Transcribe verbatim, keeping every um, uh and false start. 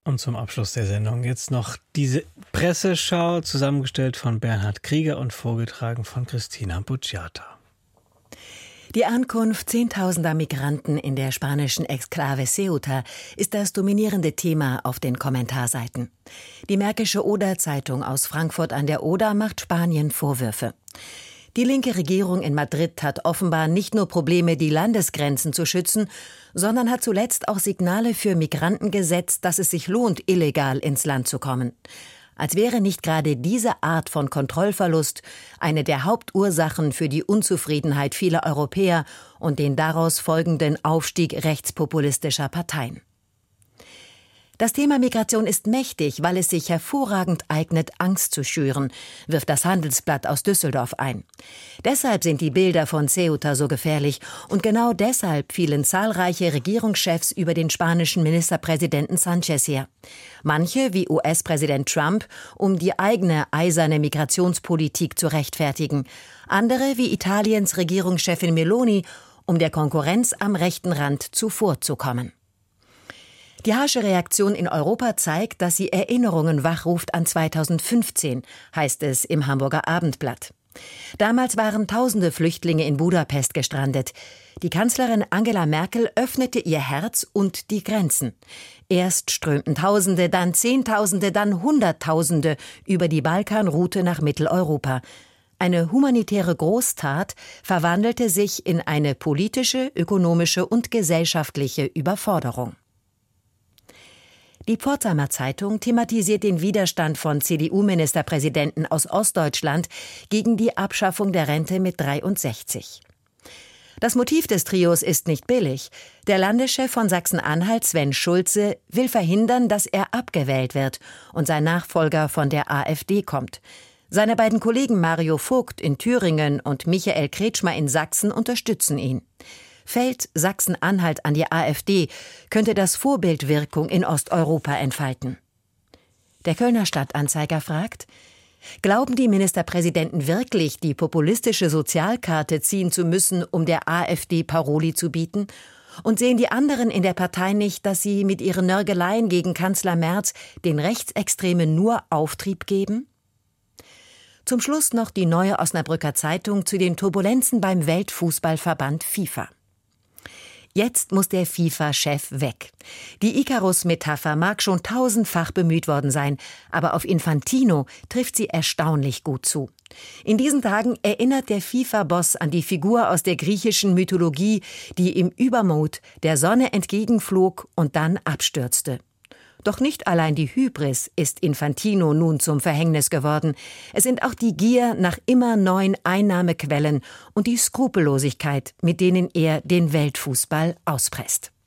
Und zum Abschluss der Sendung jetzt noch diese Presseschau, zusammengestellt von Bernhard Krieger und vorgetragen von Christina Bucciata. Die Ankunft zehntausender Migranten in der spanischen Exklave Ceuta ist das dominierende Thema auf den Kommentarseiten. Die Märkische Oder-Zeitung aus Frankfurt an der Oder macht Spanien Vorwürfe. Die linke Regierung in Madrid hat offenbar nicht nur Probleme, die Landesgrenzen zu schützen, sondern hat zuletzt auch Signale für Migranten gesetzt, dass es sich lohnt, illegal ins Land zu kommen. Als wäre nicht gerade diese Art von Kontrollverlust eine der Hauptursachen für die Unzufriedenheit vieler Europäer und den daraus folgenden Aufstieg rechtspopulistischer Parteien. Das Thema Migration ist mächtig, weil es sich hervorragend eignet, Angst zu schüren, wirft das Handelsblatt aus Düsseldorf ein. Deshalb sind die Bilder von Ceuta so gefährlich und genau deshalb fielen zahlreiche Regierungschefs über den spanischen Ministerpräsidenten Sánchez her. Manche, wie U S-Präsident Trump, um die eigene eiserne Migrationspolitik zu rechtfertigen. Andere, wie Italiens Regierungschefin Meloni, um der Konkurrenz am rechten Rand zuvorzukommen. Die harsche Reaktion in Europa zeigt, dass sie Erinnerungen wachruft an zweitausendfünfzehn, heißt es im Hamburger Abendblatt. Damals waren tausende Flüchtlinge in Budapest gestrandet. Die Kanzlerin Angela Merkel öffnete ihr Herz und die Grenzen. Erst strömten Tausende, dann Zehntausende, dann Hunderttausende über die Balkanroute nach Mitteleuropa. Eine humanitäre Großtat verwandelte sich in eine politische, ökonomische und gesellschaftliche Überforderung. Die Pforzheimer Zeitung thematisiert den Widerstand von C D U-Ministerpräsidenten aus Ostdeutschland gegen die Abschaffung der Rente mit dreiundsechzig. Das Motiv des Trios ist nicht billig. Der Landeschef von Sachsen-Anhalt, Sven Schulze, will verhindern, dass er abgewählt wird und sein Nachfolger von der AfD kommt. Seine beiden Kollegen Mario Vogt in Thüringen und Michael Kretschmer in Sachsen unterstützen ihn. Fällt Sachsen-Anhalt an die AfD, könnte das Vorbildwirkung in Osteuropa entfalten. Der Kölner Stadtanzeiger fragt: Glauben die Ministerpräsidenten wirklich, die populistische Sozialkarte ziehen zu müssen, um der AfD Paroli zu bieten? Und sehen die anderen in der Partei nicht, dass sie mit ihren Nörgeleien gegen Kanzler Merz den Rechtsextremen nur Auftrieb geben? Zum Schluss noch die Neue Osnabrücker Zeitung zu den Turbulenzen beim Weltfußballverband FIFA. Jetzt muss der FIFA-Chef weg. Die Icarus-Metapher mag schon tausendfach bemüht worden sein, aber auf Infantino trifft sie erstaunlich gut zu. In diesen Tagen erinnert der FIFA-Boss an die Figur aus der griechischen Mythologie, die im Übermut der Sonne entgegenflog und dann abstürzte. Doch nicht allein die Hybris ist Infantino nun zum Verhängnis geworden. Es sind auch die Gier nach immer neuen Einnahmequellen und die Skrupellosigkeit, mit denen er den Weltfußball auspresst.